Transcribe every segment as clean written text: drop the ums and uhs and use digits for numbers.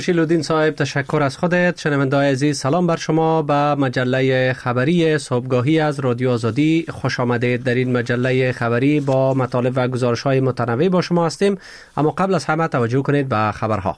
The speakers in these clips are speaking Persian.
شیلودین صاحب تشکر از خودت. شنونده‌های عزیز سلام بر شما. به مجله خبری صبحگاهی از رادیو آزادی خوش آمدید. در این مجله خبری با مطالب و گزارش‌های متنوع با شما هستیم، اما قبل از همه توجه کنید به خبرها.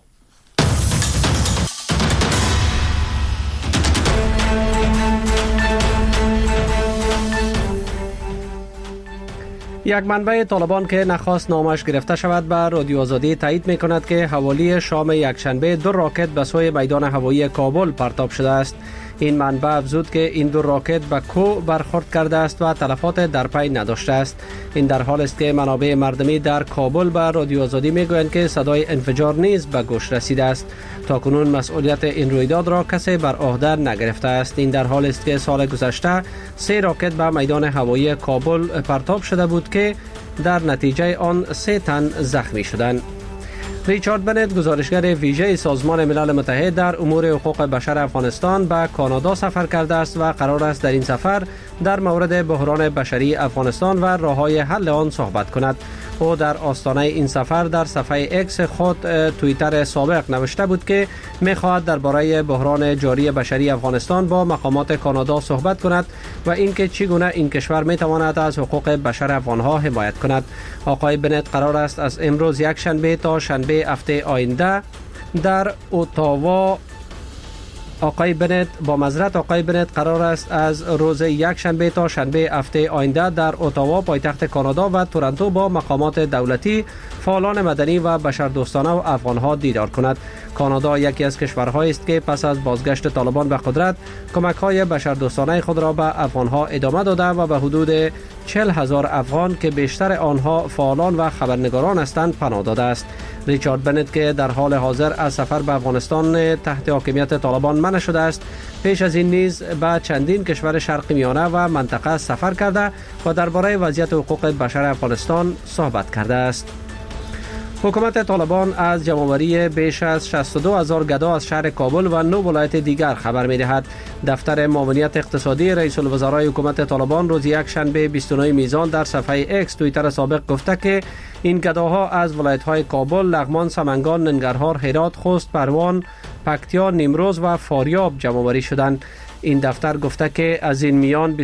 یک منبع طالبان که نخواست نامش گرفته شود به رادیو آزادی تایید می کند که حوالی شام یکشنبه 2 راکت به سوی میدان هوایی کابل پرتاب شده است. این منبع افزود که این 2 راکت به کو برخورد کرده است و تلفات در پی نداشته است. این در حال است که منابع مردمی در کابل به رادیو آزادی می گویند که صدای انفجار نیز به گوش رسیده است. تاکنون مسئولیت این رویداد را کسی بر عهده نگرفته است. این در حال است که سال گذشته 3 راکت به میدان هوایی کابل پرتاب شده بود که در نتیجه آن 3 تن زخمی شدند. ریچارد بنت، گزارشگر ویژه سازمان ملل متحد در امور حقوق بشر افغانستان، به کانادا سفر کرده است و قرار است در این سفر در مورد بحران بشری افغانستان و راه‌های حل آن صحبت کند. او در آستانه این سفر در صفحه اکس خود توییتر سابق نوشته بود که می‌خواهد درباره بحران جاری بشری افغانستان با مقامات کانادا صحبت کند و اینکه چگونه این کشور می‌تواند از حقوق بشر افغان‌ها حمایت کند. آقای بنت قرار است از امروز یک شنبه تا شنبه هفته آینده در اتاوا آقای بنت قرار است از روز یک شنبه تا شنبه هفته آینده در اتاوا پایتخت کانادا و تورنتو با مقامات دولتی، فعالان مدنی و بشردوستانه و افغانها دیدار کند. کانادا یکی از کشورهایی است که پس از بازگشت طالبان به قدرت کمک‌های بشردوستانه خود را به افغانها ادامه داده و به حدود 40,000 افغان که بیشتر آنها فعالان و خبرنگاران هستند پناه داده است. ریچارد بنت که در حال حاضر از سفر به افغانستان تحت حاکمیت طالبان منع شده است، پیش از این نیز به چندین کشور شرق میانه و منطقه سفر کرده و درباره وضعیت حقوق بشر افغانستان صحبت کرده است. حکومت طالبان از جمع‌آوری بیش از 62,000 گدا از شهر کابل و 9 ولایت دیگر خبر می‌دهد. دفتر معاونیت اقتصادی رئیس الوزرای حکومت طالبان روز یک شنبه 29 میزان در صفحه اکس توییتر سابق گفته که این گداها از ولایت‌های کابل، لغمان، سمنگان، ننگرهار، هرات، خوست، پروان، پکتیا، نیمروز و فاریاب جمع‌آوری شدند. این دفتر گفته که از این میان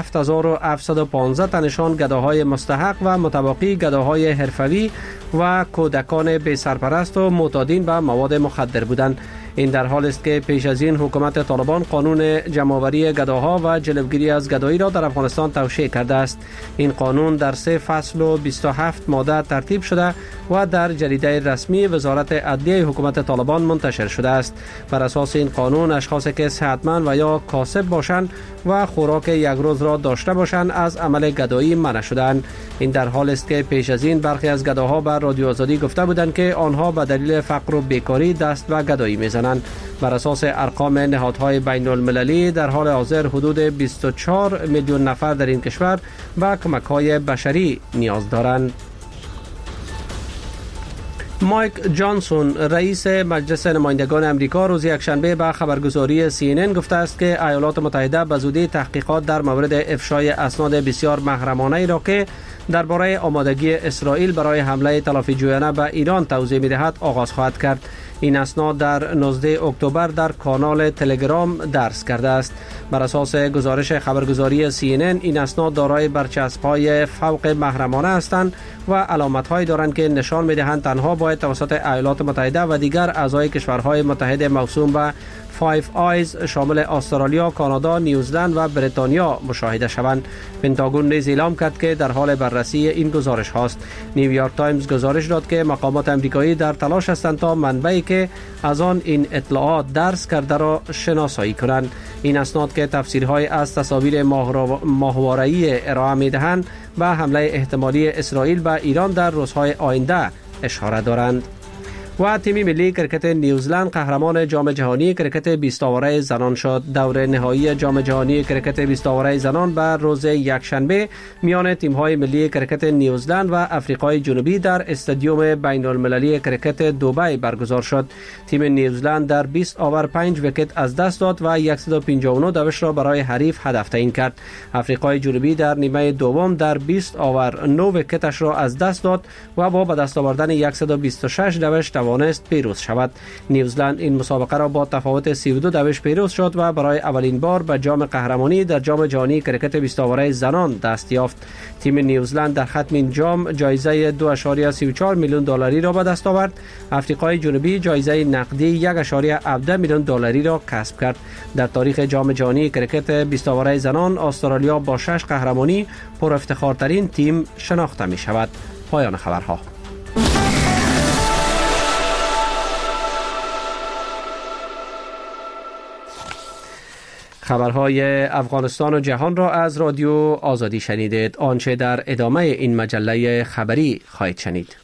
27,715 تنشان گداهای مستحق و متباقی گداهای حرفوی و کودکان بی سرپرست و معتادین به مواد مخدر بودند. این در حال است که پیش از این حکومت طالبان قانون جمع‌آوری گداها و جلوگیری از گدایی را در افغانستان توشیح کرده است. این قانون در 3 فصل و 27 ماده ترتیب شده و در جریده رسمی وزارت عدلیه حکومت طالبان منتشر شده است. بر اساس این قانون اشخاصی که صحتمند و یا کاسب باشند و خوراک یک روز را داشته باشند از عمل گدایی منع شدند. این در حال است که پیش از این برخی از گداها بر رادیو آزادی گفته بودند که آنها به دلیل فقر و بیکاری دست به گدایی میزنند. بر اساس ارقام نهادهای بین المللی در حال حاضر حدود 24 میلیون نفر در این کشور به کمک‌های بشری نیاز دارند. مایک جانسون، رئیس مجلس نمایندگان امریکا، روز یکشنبه به خبرگزاری CNN گفته است که ایالات متحده به زودی تحقیقات در مورد افشای اسناد بسیار محرمانه را که درباره آمادگی اسرائیل برای حمله تلافی‌جویانه به ایران توضیح می‌دهد آغاز خواهد کرد. این اسناد در 19 اکتبر در کانال تلگرام درج کرده است. بر اساس گزارش خبرگزاری CNN این اسناد دارای برچسب‌های فوق محرمانه هستند و علامت‌هایی دارند که نشان می‌دهند تنها باید توسط ایالات متحده و دیگر اعضای کشورهای متحد موسوم به فایو آیز شامل استرالیا، کانادا، نیوزلند و بریتانیا مشاهده شوند. پنتاگون نیز اعلام کرد که در حال بررسی این گزارش هاست. نیویورک تایمز گزارش داد که مقامات آمریکایی در تلاش هستند تا منبعی که از آن این اطلاعات درج کرده را شناسایی کنند. این اسناد که تفسیرهای از تصاویر ماهواره‌ای ارائه می‌دهند به حمله احتمالی اسرائیل به ایران در روزهای آینده اشاره دارند. و تیم ملی کرکت نیوزلند قهرمان جام جهانی کرکت 20 آوره زنان شد. دور نهایی جام جهانی کرکت 20 آوره زنان بر روز یکشنبه میان تیم‌های ملی کرکت نیوزلند و آفریقای جنوبی در استادیوم بین المللی کرکت دبی برگزار شد. تیم نیوزلند در 20 آور 5 ویکت از دست داد و 159 دوش را برای حریف هدف تعیین کرد. آفریقای جنوبی در نیمه دوم در 20 آور 9 ویکتش را از دست داد و با به دست آوردن 126 دوش توانست پیروز شود. نیوزلند این مسابقه را با تفاوت 32 پیروز شد و برای اولین بار به جام قهرمانی در جام جهانی کرکت 20 اوره زنان دست یافت. تیم نیوزلند در ختم این جام جایزه 2.34 میلیون دلاری را به دست آورد. آفریقای جنوبی جایزه نقدی 1.17 میلیون دلاری را کسب کرد. در تاریخ جام جهانی کرکت 20 اوره زنان استرالیا با 6 قهرمانی پر افتخارترین تیم شناخته می شود. پایان خبرها. خبرهای افغانستان و جهان را از رادیو آزادی شنیدید. آنچه در ادامه این مجله خبری خواهید شنید.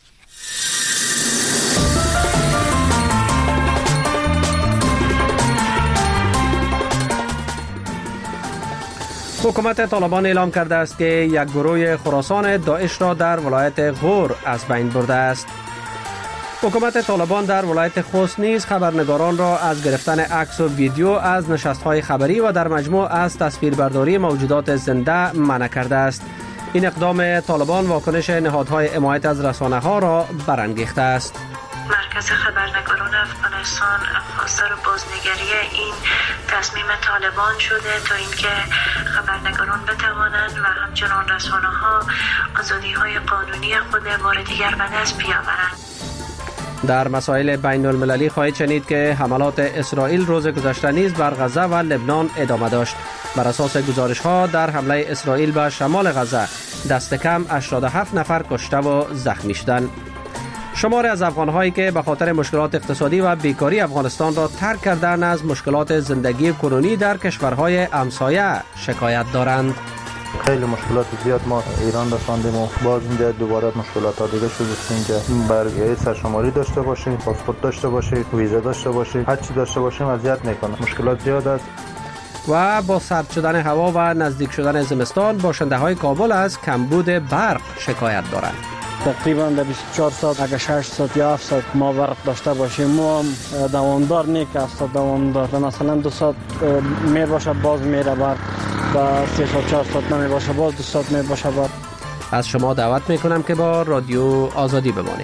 حکومت طالبان اعلام کرده است که یک گروه خراسان داعش را در ولایت غور از بین برده است. حکومت طالبان در ولایت خوست نیز خبرنگاران را از گرفتن عکس و ویدیو از نشست‌های خبری و در مجموع از تصویربرداری موجودات زنده منع کرده است. این اقدام طالبان واکنش نهادهای حمایت از رسانه‌ها را برانگیخته است. مرکز خبرنگاران افغانستان خواستار بازنگری این تصمیم طالبان شده تا اینکه خبرنگاران بتوانند و همچنان رسانه‌ها آزادی‌های قانونی خود بار دیگر به دست بیاورند. در مسائل بین المللی خواهید شنید که حملات اسرائیل روز گذشته نیز بر غزه و لبنان ادامه داشت. بر اساس گزارش‌ها در حمله اسرائیل به شمال غزه دست کم 87 نفر کشته و زخمی شدند. شمار از افغان‌هایی که به خاطر مشکلات اقتصادی و بیکاری افغانستان را ترک کردند از مشکلات زندگی کنونی در کشورهای همسایه شکایت دارند. خیلی مشکلات زیاد ما ایران رساندیم و باز اینجا دوباره مشکلات ها دیگه شده. اینجا برگه سرشماری داشته باشید، پاسپورت داشته باشید، ویزا داشته باشید، هر چی داشته باشیم اذیت میکنه. مشکلات زیاد است. و با سرد شدن هوا و نزدیک شدن زمستان باشنده‌های کابل از کمبود برق شکایت دارند. تقریبا در 24 ساعت اگر 6 ساعت یا 7 ساعت ما برق داشته باشیم ما دوامدار نیست است دوامدار مثلا 2 ساعت می باشه باز میره برق و 3 ساعت 4 ساعت نمی باشه باز 2 ساعت می باشه برق. از شما دعوت میکنم که با رادیو آزادی بمانید.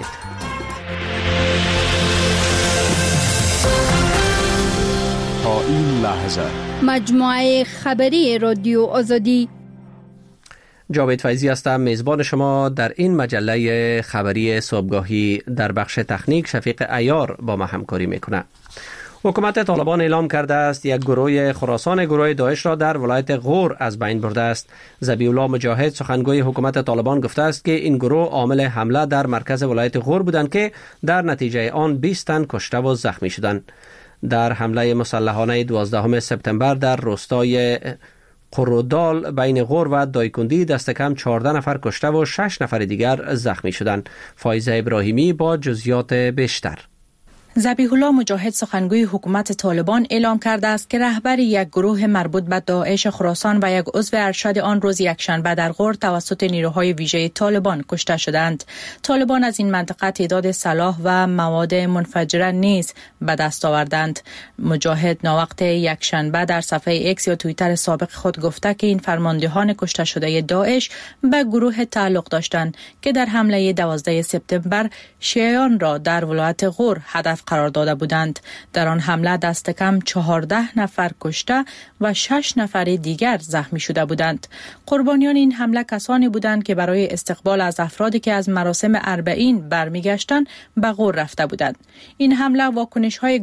تا این لحظه مجموعه خبری رادیو آزادی. جاوید فیضی هستم، میزبان شما در این مجله خبری صبحگاهی. در بخش تکنیک شفیق عیار با ما همکاری میکنه. حکومت طالبان اعلام کرده است یک گروه خراسان گروه داعش را در ولایت غور از بین برده است. ذبیح الله مجاهد سخنگوی حکومت طالبان گفته است که این گروه عامل حمله در مرکز ولایت غور بودند که در نتیجه آن 20 تن کشته و زخمی شدند. در حمله مسلحانه 12 سپتامبر در روستای قرودال بین غور و دایکندی دست کم 14 نفر کشته و 6 نفر دیگر زخمی شدند. فایزه ابراهیمی با جزئیات بیشتر. ذبیح الله مجاهد سخنگوی حکومت طالبان اعلام کرده است که رهبر یک گروه مربوط به داعش خراسان و یک عضو ارشد آن روز یکشنبه در غور توسط نیروهای ویژه طالبان کشته شدند. طالبان از این منطقه تعداد سلاح و مواد منفجره نیز به دست آوردند. مجاهد ناوقت یکشنبه در صفحه ایکس یا توییتر سابق خود گفته که این فرماندهان کشته شده داعش به گروه تعلق داشتند که در حمله 12 سپتامبر شیعیان را در ولایت غور هدف قرار داده بودند. در آن حمله دست کم 14 نفر کشته و 6 نفر دیگر زخمی شده بودند. قربانیان این حمله کسانی بودند که برای استقبال از افرادی که از مراسم اربعین برمیگشتند به غور رفته بودند. این حمله واکنش‌های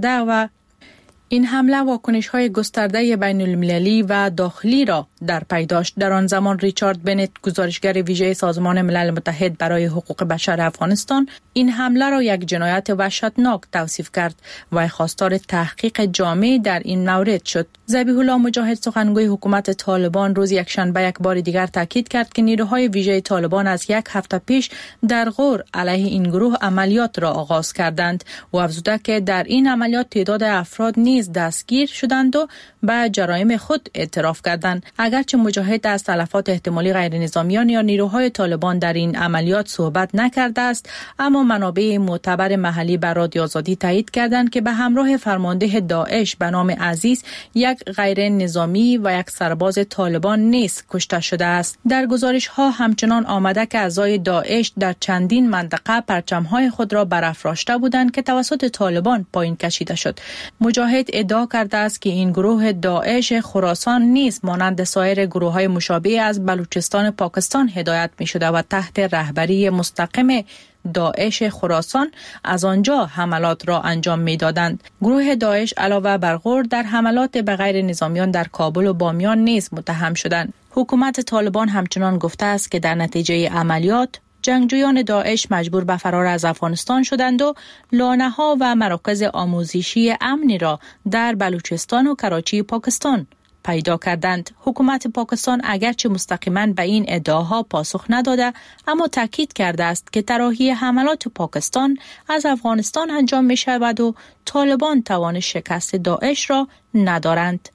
گسترده بین المللی و داخلی را در پی داشت. در آن زمان ریچارد بنت گزارشگر ویژه سازمان ملل متحد برای حقوق بشر افغانستان این حمله را یک جنایت وحشتناک توصیف کرد و خواستار تحقیق جامع در این مورد شد. ذبیح الله مجاهد سخنگوی حکومت طالبان روز یکشنبه یک بار دیگر تاکید کرد که نیروهای ویژه طالبان از یک هفته پیش در غور علیه این گروه عملیات را آغاز کردند و افزوده که در این عملیات تعداد افراد نیز نیز دستگیر شدند و به جرایم خود اعتراف کردند. اگرچه مجاهد از تلفات احتمالی غیر نظامیان یا نیروهای طالبان در این عملیات صحبت نکرده است، اما منابع معتبر محلی بر رادیو آزادی تایید کردند که به همراه فرمانده داعش به نام عزیز یک غیر نظامی و یک سرباز طالبان نیز کشته شده است. در گزارش ها همچنان آمده که اعضای داعش در چندین منطقه پرچم‌های خود را برافراشته بودند که توسط طالبان پایین کشیده شد. مجاهد ادعا کرده است که این گروه داعش خراسان نیز مانند سایر گروه‌های مشابه از بلوچستان پاکستان هدایت می‌شده و تحت رهبری مستقیم داعش خراسان از آنجا حملات را انجام می‌دادند. گروه داعش علاوه بر غور در حملات به غیر نظامیان در کابل و بامیان نیز متهم شدند. حکومت طالبان همچنان گفته است که در نتیجه عملیات جنگجویان داعش مجبور به فرار از افغانستان شدند و لانه‌ها و مراکز آموزشی امنی را در بلوچستان و کراچی پاکستان پیدا کردند. حکومت پاکستان اگرچه مستقیما به این ادعاها پاسخ نداده، اما تاکید کرده است که طراحی حملات پاکستان از افغانستان انجام می شود و طالبان توان شکست داعش را ندارند.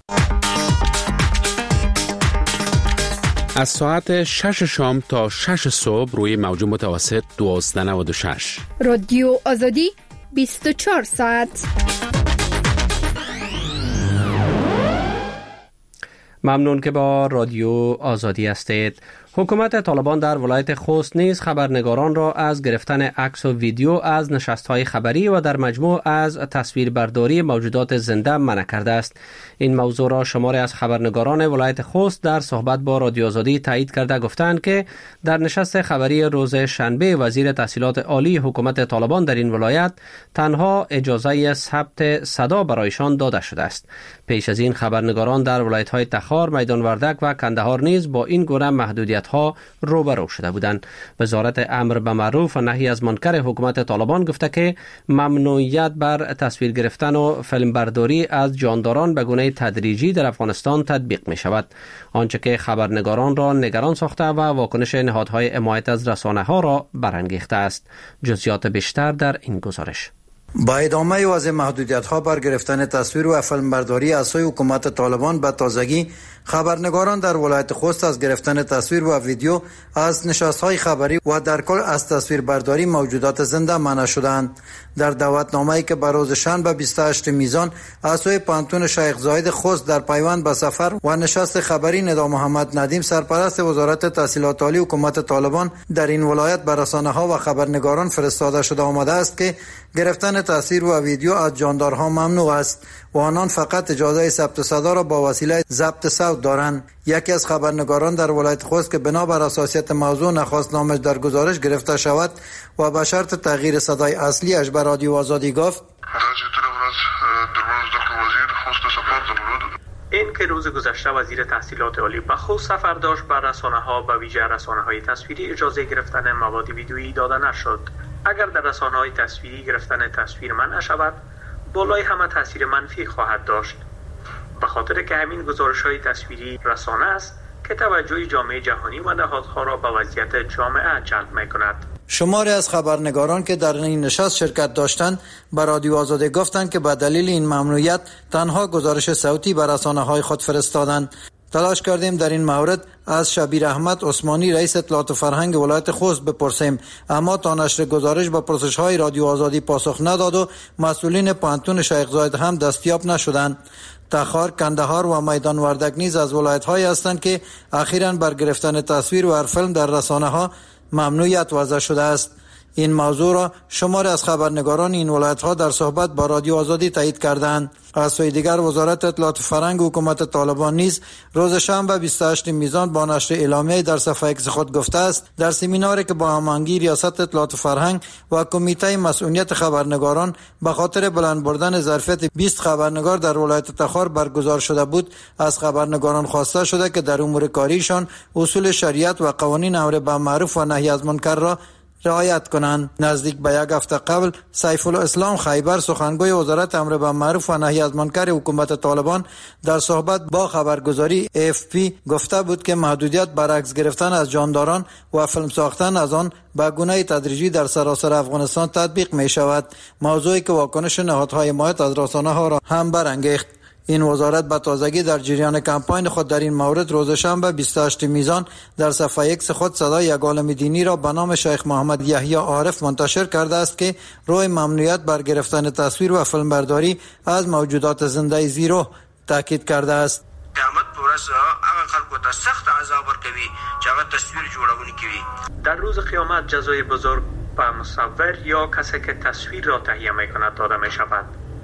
از ساعت 6 شام تا 6 صبح روی موج متوسط 1296 رادیو آزادی 24 ساعت. ممنون که با رادیو آزادی هستید. حکومت طالبان در ولایت خوست نیز خبرنگاران را از گرفتن عکس و ویدیو از نشست‌های خبری و در مجموع از تصویربرداری موجودات زنده منع کرده است. این موضوع را شماری از خبرنگاران ولایت خوست در صحبت با رادیو آزادی تایید کرده گفتند که در نشست خبری روز شنبه وزیر تحصیلات عالی حکومت طالبان در این ولایت تنها اجازه ثبت صدا برایشان داده شده است. پیش از این خبرنگاران در ولایت‌های تخار، میدان وردک و کندهار نیز با این گونه محدودیت‌ها روبرو شده بودند. وزارت امر به معروف و نهی از منکر حکومت طالبان گفته که ممنوعیت بر تصویر گرفتن و فیلمبرداری از جانداران به گونه تدریجی در افغانستان تطبیق می شود، آنچه که خبرنگاران را نگران ساخته و واکنش نهادهای حمایت از رسانه‌ها را برانگیخته است. جزئیات بیشتر در این گزارش. با ادامه وضع محدودیت‌ها بر گرفتن تصویر و فیلمبرداری از سوی حکومت طالبان به تازگی خبرنگاران در ولایت خوست از گرفتن تصویر و ویدیو از نشست‌های خبری و در کل از تصویربرداری موجودات زنده منع شدند. در دعوتنامه‌ای که بر روز شنبه 28 میزان از سوی پانتون شیخ زاید خوست در پیوند به سفر و نشست خبری ندا محمد ندیم سرپرست وزارت تحصیلات عالی حکومت طالبان در این ولایت به رسانه‌ها و خبرنگاران فرستاده شده آمده است که گرفتن تصویر و ویدیو از جاندارها ممنوع است و آنان فقط اجازه ثبت صدا را با وسیله ضبط صوت دارند. یکی از خبرنگاران در ولایت خوست که بنابر حساسیت موضوع نخواست نامش در گزارش گرفته شود و به شرط تغییر صدای اصلیش به رادیو آزادی گفت: این که روز گذشته وزیر تحصیلات عالی به خوست سفر داشت، بر رسانه‌ها به ویژه رسانه‌های تصویری اجازه گرفتن مواد ویدیویی داده نشد. اگر در رسانه‌های تصویری گرفتن تصویر منع شود، بالای همه تاثیر منفی خواهد داشت، به خاطر که همین گزارش‌های تصویری رسانه است که توجه جامعه جهانی و نهادها را به وضعیت جامعه جلب می‌کند. شماری از خبرنگاران که در این نشست شرکت داشتند به رادیو آزادی گفتند که به دلیل این ممنوعیت تنها گزارش صوتی به رسانه‌های خود فرستادند. تلاش کردیم در این مورد از شبیر احمد عثمانی رئیس اطلاعات و فرهنگ ولایت خوست بپرسیم، اما تا نشر گزارش به پرسش‌های رادیو آزادی پاسخ نداد و مسئولین پانتون شیخ زاید هم دستیاب نشدند. تخار، کندهار و میدان وردک نیز از ولایت‌هایی هستند که اخیراً بر گرفتن تصویر و فیلم در رسانه‌ها ممنوعیت وضع شده است. این موضوع را شماری از خبرنگاران این ولایت‌ها در صحبت با رادیو آزادی تایید کردند. از سوی دیگر وزارت اطلاعات و فرهنگ حکومت طالبان نیز روز شنبه 28 میزان با نشر اعلامیه در صفحه ایکس خود گفته است در سمیناری که با هماهنگی ریاست اطلاعات و فرهنگ و کمیته مسئولیت خبرنگاران به خاطر بلند بردن ظرفیت 20 خبرنگار در ولایت تخار برگزار شده بود، از خبرنگاران خواسته شده که در امور کاریشان اصول شریعت و قوانین امر به معروف و نهی از منکر را رعایت کنند. نزدیک به یک هفته قبل سیف الاسلام خیبر سخنگوی وزارت امر بالمعروف و نهی از منکر حکومت طالبان در صحبت با خبرگزاری AFP گفته بود که محدودیت بر عکس گرفتن از جانداران و فیلم ساختن از آن به گونه تدریجی در سراسر افغانستان تطبیق می شود، موضوعی که واکنش نهادهای حمایت از رسانه‌ها را هم برانگیخت. این وزارت به تازگی در جریان کمپاین خود در این مورد روز شنبه 28 میزان در صفحه ایکس خود صدای یک عالم دینی را به نام شیخ محمد یحیی عارف منتشر کرده است که روی ممنوعیت بر گرفتن تصویر و فیلمبرداری از موجودات زنده زیرو تاکید کرده است. قیامت پورس هغه خلکو ته سخت عذاب ورکوي چې هغه تصویر جوړونکي کوي. در روز قیامت جزای بزرگ به مصور یا کسی که تصویر را تهیه میکند داده می شود.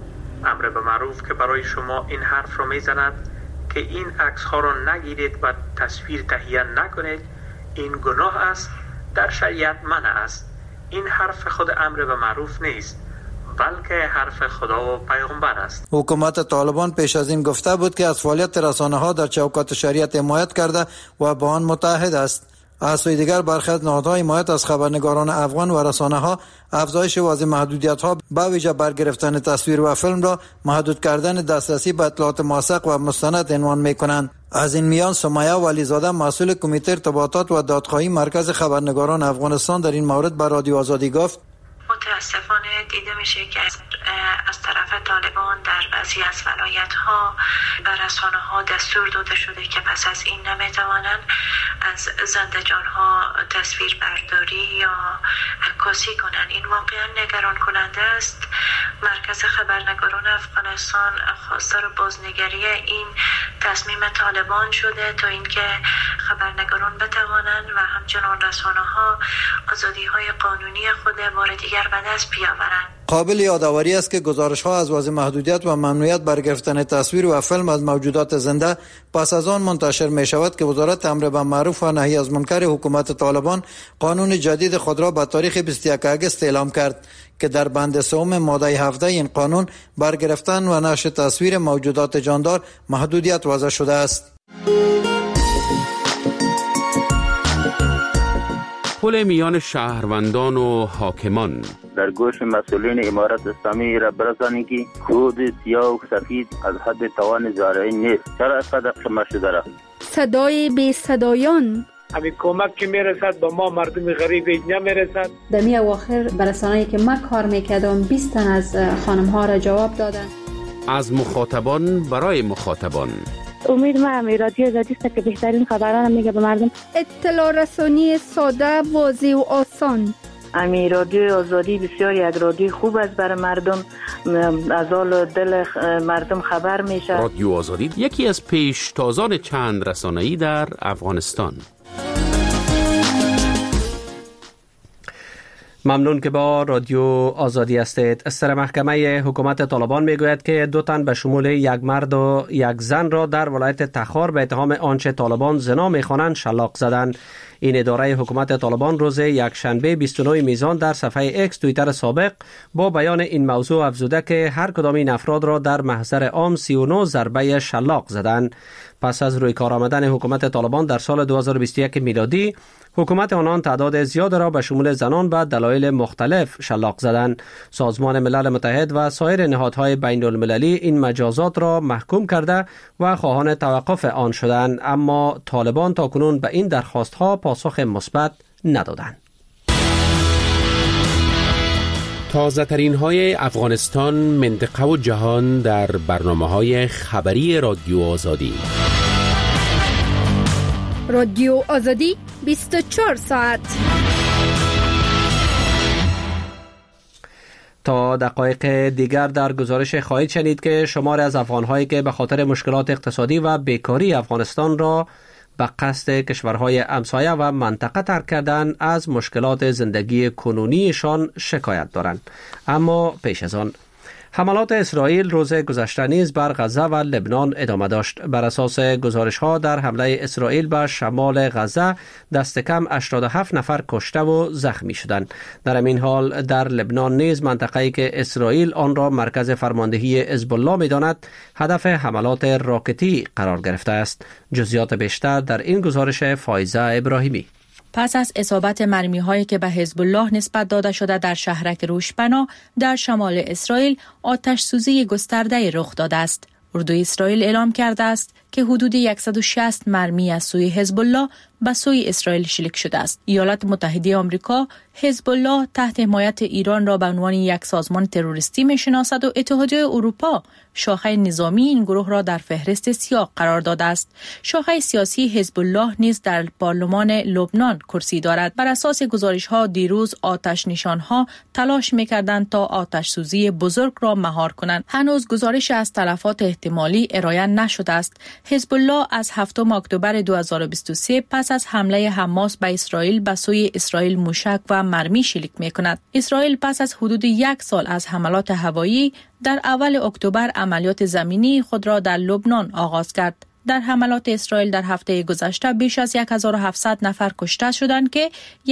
امر به معروف که برای شما این حرف را میزند که این عکس ها را نگیرید و تصویر تهیه نکنید، این گناه است، در شریعت منع است. این حرف خود امر به معروف نیست، بلکه حرف خدا و پیغمبر است. حکومت طالبان پیش از این گفته بود که از فعالیت رسانه‌ها در چوکات شریعت حمایت کرده و با آن متحد است. از سوی دیگر برخی از نهادهای حمایت از خبرنگاران افغان و رسانه‌ها افزایش وضع محدودیت‌ها به ویژه برگرفتن تصویر و فیلم را محدود کردن دسترسی به اطلاعات موثق و مستند عنوان می‌کنند. از این میان سمیه ولیزاده مسئول کمیته ارتباطات و دادخواهی مرکز خبرنگاران افغانستان در این مورد به رادیو آزادی گفت: متاسفانه دیده میشه که از طرف طالبان در بعضی از ولایت‌ها و رسانه‌ها دستور داده شده که پس از این نمیتوانند از زنده‌جان‌ها تصویر برداری یا عکاسی کنند. این واقعا نگران کننده است. مرکز خبرنگاران افغانستان خواستار بازنگری این تصمیم طالبان شده تا اینکه خبرنگاران بتوانند و همچنان رسانه‌ها آزادی‌های قانونی خود بار دیگر به دست بیاورند. قابل یادآوری است که گزارش‌ها از وضع محدودیت و ممنوعیت بر گرفتن تصویر و فیلم از موجودات زنده پس از آن منتشر می شود که وزارت امر بالمعروف و نهی از منکر حکومت طالبان قانون جدید خود را به تاریخ 21 اگست اعلام کرد که در بند سوم ماده 17 این قانون بر گرفتن و نشر تصویر موجودات جاندار محدودیت وضع شده است. پل میان شهروندان و حاکمان در گوش مسئولین امارت اسلامی را برسانید که خود سیاه و سفید از حد توان زارعی نیست. چرا قدر قمه شده را؟ صدای بی صدایان همین کمک که میرسد با ما مردم غریب نمیرسد. در می اواخر برسانه‌ای که من کار میکردم 20 تن از خانم ها را جواب دادن. از مخاطبان برای مخاطبان. امید من رادیو آزادی است که بهترین خبران میگه به مردم. اطلاع رسانی ساده، واضح و آسان. امی رادیو آزادی بسیار یک رادیو خوب است برای مردم، از حال دل مردم خبر میشه. رادیو آزادی یکی از پیشتازان چند رسانه‌ای در افغانستان. ممنون که با رادیو آزادی هستید. سر محکمه حکومت طالبان میگوید که 2 تن به شمول یک مرد و یک زن را در ولایت تخار به اتهام آنچه طالبان زنا میخوانند شلاق زدند. این اداره حکومت طالبان روز یکشنبه 29 میزان در صفحه ایکس توییتر سابق با بیان این موضوع افزوده که هر کدام این افراد را در محضر عام 39 ضربه شلاق زدند. پس از روی کار آمدن حکومت طالبان در سال 2021 میلادی، حکومت آنان تعداد زیاد را به شمول زنان به دلایل مختلف شلاق زدند. سازمان ملل متحد و سایر نهادهای بین المللی این مجازات را محکوم کرده و خواهان توقف آن شدند، اما طالبان تاکنون به این درخواستها پاسخ مثبت ندادند. تازه ترین های افغانستان، منطقه و جهان در برنامه‌های خبری رادیو آزادی. رادیو آزادی 24 ساعت. تا دقایق دیگر در گزارش خواهید شنید که شمار از افغان‌هایی که به خاطر مشکلات اقتصادی و بیکاری افغانستان را به قصد کشورهای همسایه و منطقه ترک کردن از مشکلات زندگی کنونیشان شکایت دارند. اما پیش از آن حملات اسرائیل روز گذشته نیز بر غزه و لبنان ادامه داشت. بر اساس گزارش‌ها در حمله اسرائیل به شمال غزه دست کم 87 نفر کشته و زخمی شدند. در همین حال در لبنان نیز منطقه‌ای که اسرائیل آن را مرکز فرماندهی حزب الله می‌داند هدف حملات راکتی قرار گرفته است. جزئیات بیشتر در این گزارش فایزه ابراهیمی. پس از اصابت مرمی‌هایی که به حزب الله نسبت داده شده در شهرک روشپنا در شمال اسرائیل، آتش سوزی گسترده رخ داده است. اردوی اسرائیل اعلام کرده است که حدود 160 مرمی از سوی حزب الله به سوی اسرائیل شلیک شده است. ایالات متحده آمریکا حزب الله تحت حمایت ایران را به عنوان یک سازمان تروریستی می‌شناسد و اتحادیه اروپا شاخه نظامی این گروه را در فهرست سیاه قرار داده است. شاخه سیاسی حزب الله نیز در پارلمان لبنان کرسی دارد. بر اساس گزارش‌ها دیروز آتش نشان‌ها تلاش می‌کردند تا آتش سوزی بزرگ را مهار کنند. هنوز گزارش از تلفات احتمالی ارائه نشده است. حزب الله از 7 اکتبر 2023 پس از حمله حماس به اسرائیل به سوی اسرائیل موشک و مرمی شلیک می‌کند. اسرائیل پس از حدود 1 سال از حملات هوایی در اول اکتبر عملیات زمینی خود را در لبنان آغاز کرد. در حملات اسرائیل در هفته گذشته بیش از 1700 نفر کشته شدند که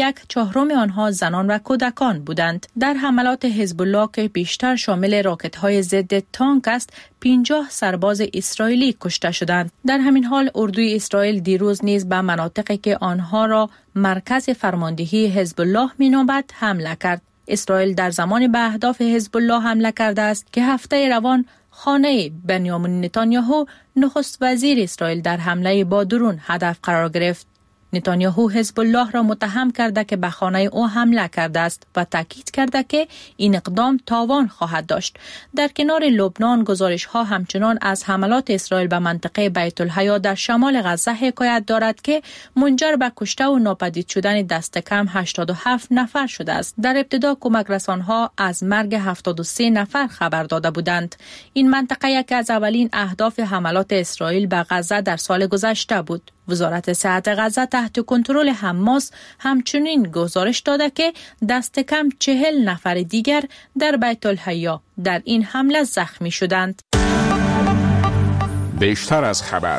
1/4 آنها زنان و کودکان بودند. در حملات حزب الله که بیشتر شامل راکت‌های ضد تانک است، 50 سرباز اسرائیلی کشته شدند. در همین حال اردوی اسرائیل دیروز نیز به مناطقی که آنها را مرکز فرماندهی حزب الله می‌نامد حمله کرد. اسرائیل در زمان به اهداف حزب الله حمله کرده است که هفته روان خانه بنیامین نتانیاهو نخست وزیر اسرائیل در حمله با درون هدف قرار گرفت. نتانیاهو حزب الله را متهم کرده که به خانه او حمله کرده است و تاکید کرده که این اقدام تاوان خواهد داشت. در کنار لبنان گزارش‌ها همچنان از حملات اسرائیل به منطقه بیت الحیا در شمال غزه حکایت دارد که منجر به کشته و ناپدید شدن دست کم 87 نفر شده است. در ابتدا کمک رسان‌ها از مرگ 73 نفر خبر داده بودند. این منطقه یکی از اولین اهداف حملات اسرائیل به غزه در سال گذشته بود. وزارت صحت غزه تحت کنترل حماس همچنین گزارش داده که دست کم 40 نفر دیگر در بیت الحیا در این حمله زخمی شدند. بیشتر از خبر.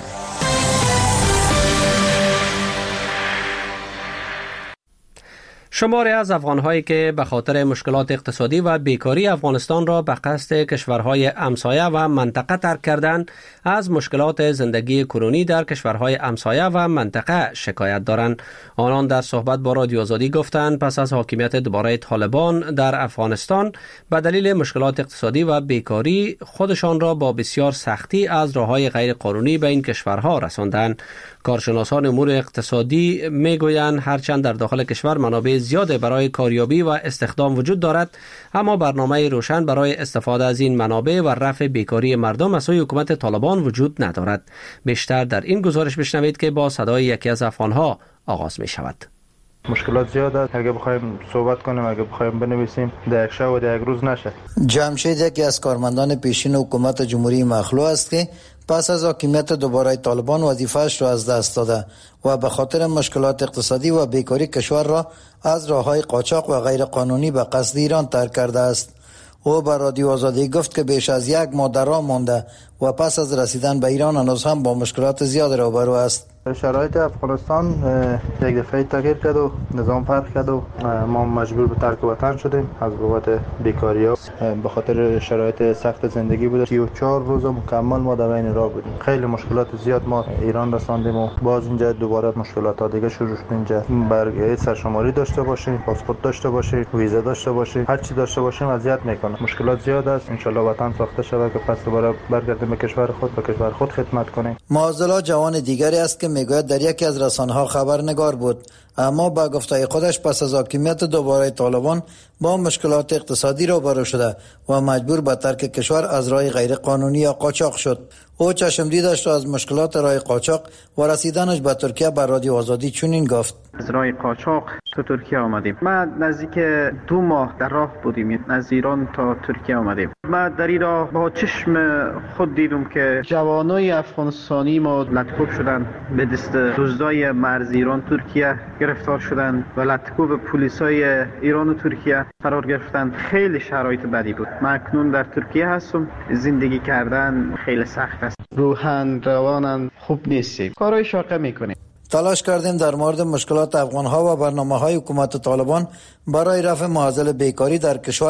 شماری از افغان‌هایی که به خاطر مشکلات اقتصادی و بیکاری افغانستان را به قصد کشورهای همسایه و منطقه ترک کردند، از مشکلات زندگی کنونی در کشورهای همسایه و منطقه شکایت دارند. آنان در صحبت با رادیو آزادی گفتند پس از حاکمیت دوباره طالبان در افغانستان به دلیل مشکلات اقتصادی و بیکاری خودشان را با بسیار سختی از راه‌های غیر قانونی به این کشورها رساندند. کارشناسان امور اقتصادی میگویند هرچند در داخل کشور منابع زیاد برای کاریابی و استخدام وجود دارد، اما برنامه روشن برای استفاده از این منابع و رفع بیکاری مردم از سوی حکومت طالبان وجود ندارد. بیشتر در این گزارش بشنوید که با صدای یکی از افغان‌ها آغاز می شود. مشکلات زیاد است. اگه بخوایم صحبت کنیم، اگه بخوایم بنویسیم، در یک شب و در یک روز نشه. جمشید یکی از کارمندان پیشین حکومت جمهوری مخلوع است که پس از حاکمیت دوباره طالبان وظیفه‌اش را از دست داده و به خاطر مشکلات اقتصادی و بیکاری کشور را از راه‌های قاچاق و غیر قانونی به قصد ایران ترک کرده است. او به رادیو آزادی گفت که بیش از 1 ماه در راه مانده و پس از رسیدن به ایران هنوز هم با مشکلات زیاد روبرو است. شرایط افغانستان یک دفعه تغییر کرد و نظام فرق کرد و ما مجبور به ترک وطن شدیم از بابت بیکاری ها. به خاطر شرایط سخت زندگی بود. 34 روز مکمل ما در بین راه بودیم. خیلی مشکلات زیاد ما ایران رساندیم و باز اینجا دوباره مشکلات ها دیگه شروع شد. اینجا برگه سرشماری داشته باشیم، پاسپورت داشته باشیم، ویزا داشته باشیم، هر چی داشته باشیم اذیت میکنه. مشکلات زیاد است. ان شاء الله وطن ساخته شود که پس دوباره برگردیم به کشور خود، به کشور خود خدمت کنیم. معزلا جوان دیگری است که میگوید در یکی از رسانه‌ها خبرنگار بود، اما با گفته خودش پس از حاکمیت دوباره طالبان با مشکلات اقتصادی روبرو شده و مجبور به ترک کشور از راه غیر قانونی یا قاچاق شد. او چشم دیدش را از مشکلات راه قاچاق و رسیدنش به ترکیه بر رادیو آزادی چنین گفت: از راه قاچاق تو ترکیه آمدیم. ما نزدیک 2 ماه در راه بودیم، از ایران تا ترکیه آمدیم. ما در این راه با چشم خود دیدم که جوانای افغانستانی ما لطکوب شدن، به دست دزدای مرز ایران ترکیه گرفتار شدن و لطکوب پلیسای ایران و ترکیه فرار گرفتن. خیلی شرایط بدی بود. من اکنون در ترکیه هستم. زندگی کردن خیلی سخت است. روحاً رواناً خوب نیستیم. کارهای شاقه میکنیم. تلاش کردیم در مورد مشکلات افغان‌ها و برنامه‌های حکومت طالبان برای رفع معضل بیکاری در کشور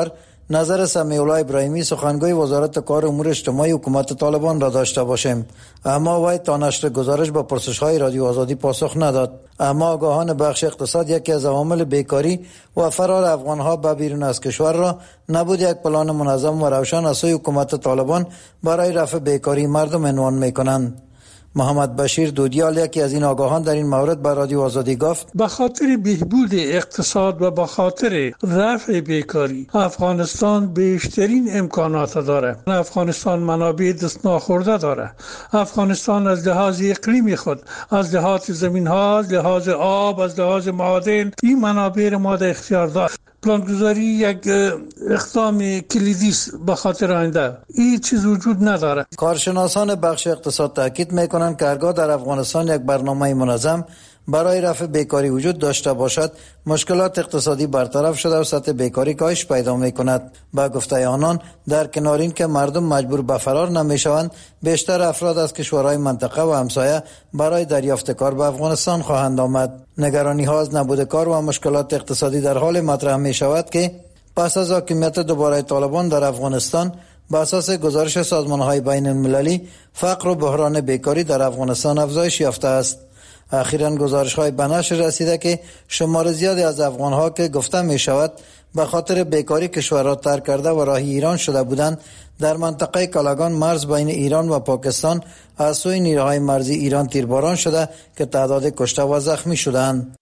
نظر سمیع الله ابراهیمی سخنگوی وزارت کار امور اجتماعی حکومت طالبان را داشته باشیم، اما وی تا نشر گزارش به پرسش‌های رادیو آزادی پاسخ نداد. اما آگاهان بخش اقتصاد یکی از عوامل بیکاری و فرار افغان‌ها به بیرون از کشور را نبود یک پلان منظم و روشن از سوی حکومت طالبان برای رفع بیکاری مردم عنوان می‌کنند. محمد بشیر دودیال یکی از این آگاهان در این مورد به رادیو آزادی گفت: به خاطر بهبود اقتصاد و به خاطر رفع بیکاری افغانستان بیشترین امکانات داره. افغانستان منابع دست ناخورده داره. افغانستان از لحاظ اقلیمی خود، از لحاظ زمین ها، از لحاظ آب، از لحاظ معادن این منابع ما در اختیار داره. پلانگذاری یک اقدام کلیدی است به خاطر آینده. این چیز وجود نداره. کارشناسان بخش اقتصاد تاکید میکنند که هرگاه در افغانستان یک برنامه منظم برای رفع بیکاری وجود داشته باشد، مشکلات اقتصادی برطرف شده و سطح بیکاری کاهش پیدا میکند. با گفته آنان، در کنار این که مردم مجبور به فرار نمیشوند، بیشتر افراد از کشورهای منطقه و همسایه برای دریافت کار به افغانستان خواهند آمد. نگرانی ها از نبود کار و مشکلات اقتصادی در حال مطرح می شود که پس از حاکمیت دوباره طالبان در افغانستان، بر اساس گزارش سازمان‌های بین المللی، فقر و بحران بیکاری در افغانستان افزایش یافته است. اخیراً گزارش‌های به نشر رسیده که شمار زیادی از افغان‌ها که گفته می‌شود به خاطر بیکاری کشور را ترک کرده و راهی ایران شده بودند، در منطقه کالاگان مرز بین ایران و پاکستان از سوی نیروهای مرزی ایران تیرباران شده که تعداد کشته و زخمی شدند.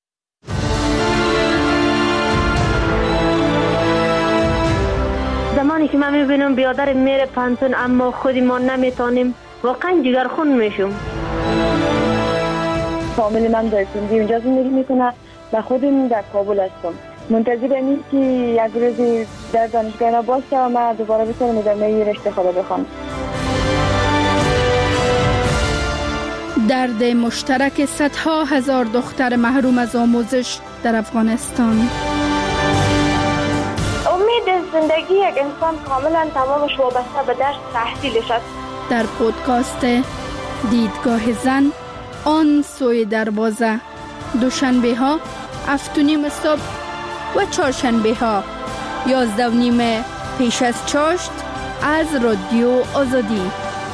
زمانی که من می‌بینم بیادر میره پانتون اما خودی ما نمیتونیم، واقعا جگرخون میشم. فامیلی من در سندی اونجا زندگی میکنه و خودم در کابل هستم. منتظر اینم که یک روزی در دانشگاه باشه و من دوباره بتونم ادامه رشته خود بخونم. درد مشترک صدها هزار دختر محروم از آموزش در افغانستان. امید زندگی یک انسان کاملا تمامش وابسته به درس تحصیلش است. در پودکاست دیدگاه زن، آن سوی دروازه، دوشنبه ها 7:30 صبح و چهارشنبه ها 11:30 پیش از چاشت از رادیو آزادی.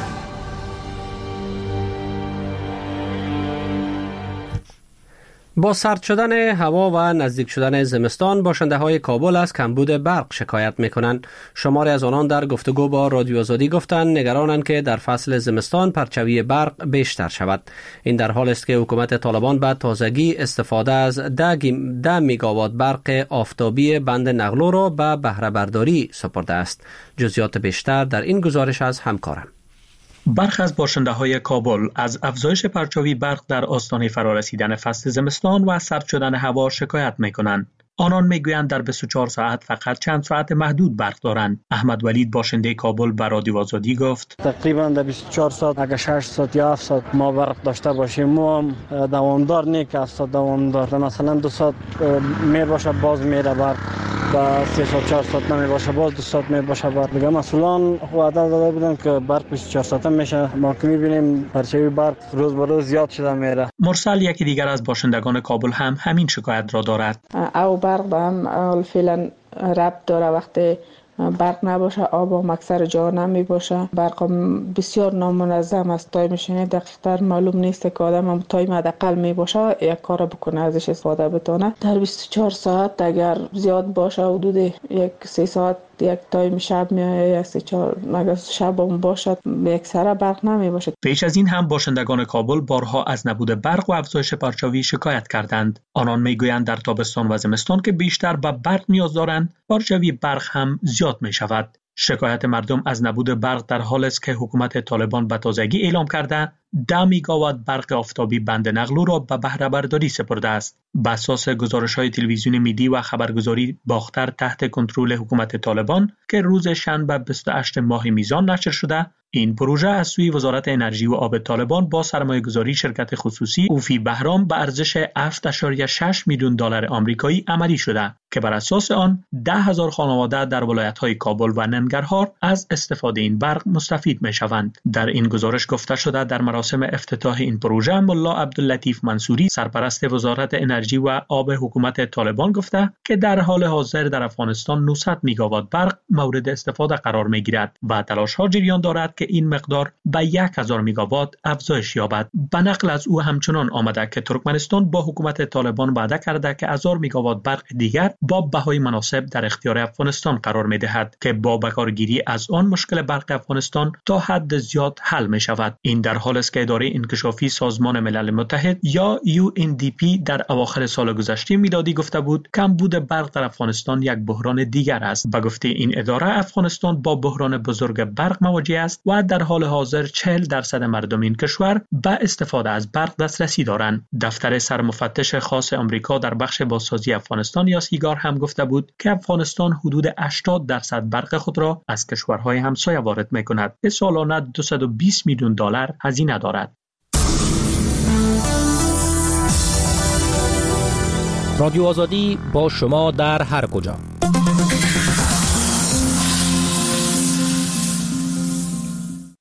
با سرد شدن هوا و نزدیک شدن زمستان، باشنده های کابل از کمبود برق شکایت میکنند. شماری از آنان در گفتگو با رادیو آزادی گفتند نگرانند که در فصل زمستان پرچوی برق بیشتر شود. این در حال است که حکومت طالبان به تازگی استفاده از 10 میگاوات برق آفتابی بند نغلو را به بهره برداری سپرده است. جزئیات بیشتر در این گزارش از همکارم. برخی از باشنده‌های کابل از افزایش پرچاوی برق در آستانه فرارسیدن فصل زمستان و سرد شدن هوا شکایت می‌کنند. آنان میگویند در 24 ساعت فقط چند ساعت محدود برق دارند. احمد ولید باشنده کابل به رادیو آزادی گفت تقریبا در 24 ساعت اگر 6 ساعت یا 7 ساعت ما برق داشته باشیم، ما هم دوامدار نیست که 7 ساعت دوامدار، مثلا 2 ساعت می باشه باز میره برق و 3 ساعت 4 ساعت نمی باشه باز 2 ساعت می باشه برق. دیگه مسئولان وعده داده بودن که برق 24 ساعت میشه. ما که میبینیم پرچاوی برق روز به روز زیاد شده میره. مرسل یکی دیگر از باشندگان کابل هم همین شکایت را دارد. او برق به هم فعلا ربط داره. وقتی برق نباشه آب هم اکثر جا نمی باشه. برق هم بسیار نامنظم است. تایمش دقیق‌تر معلوم نیست که آدم هم تایم حداقل می باشه یک کار بکنه ازش استفاده بتونه. در 24 ساعت اگر زیاد باشه حدود یک 3 ساعت یک تایم شب میایه، 3-4 اگر شب هم باشد یک سره برق نمی باشه. پیش از این هم باشندگان کابل بارها از نبود برق و افزایش پرچاوی شکایت کردند. آنان میگویند در تابستان و زمستان که بیشتر به برق نیاز دارند، پرچاوی برق هم زیاد می شود. شکایت مردم از نبود برق در حال است که حکومت طالبان به تازگی اعلام کرده 10 میگاوات برق آفتابی بند نغلو را به بهره برداری سپرده است. بر اساس گزارش‌های تلویزیون میدی و خبرگزاری باختر تحت کنترل حکومت طالبان که روز شنبه 28 ماه میزان نشر شده، این پروژه از سوی وزارت انرژی و آب طالبان با سرمایه‌گذاری شرکت خصوصی اوفی بهرام به ارزش 7.6 میلیون دلار آمریکایی عملی شده که بر اساس آن 10,000 خانواده در ولایت‌های کابل و ننگرهار از استفاده این برق مستفید می‌شوند. در این گزارش گفته شده در مراسم افتتاح این پروژه ملا عبداللطیف منصوری سرپرست وزارت انرژی و آب حکومت طالبان گفته که در حال حاضر در افغانستان 900 میگاوات برق مورد استفاده قرار می‌گیرد و تلاش‌ها جریان دارد که این مقدار به 1000 میگاوات افزایش یابد. به نقل از او همچنان آمده که ترکمنستان با حکومت طالبان وعده کرده که 1000 میگاوات برق دیگر با بهای مناسب در اختیار افغانستان قرار می‌دهد که با بکارگیری از آن مشکل برق افغانستان تا حد زیاد حل می‌شود. این در حالی است که اداره انکشافی سازمان ملل متحد یا UNDP در اواخر سال گذشته میلادی گفته بود کمبود برق در افغانستان یک بحران دیگر است. به گفته این اداره افغانستان با بحران بزرگ برق مواجه است و در حال حاضر 40% مردم این کشور به استفاده از برق دسترسی دارند. دفتر سرمفتش خاص آمریکا در بخش بازسازی افغانستان یا سیگار هم گفته بود که افغانستان حدود 80% برق خود را از کشورهای همسایه وارد می‌کند. سالانه 220 میلیون دلار هزینه دارد. رادیو آزادی با شما در هر کجا.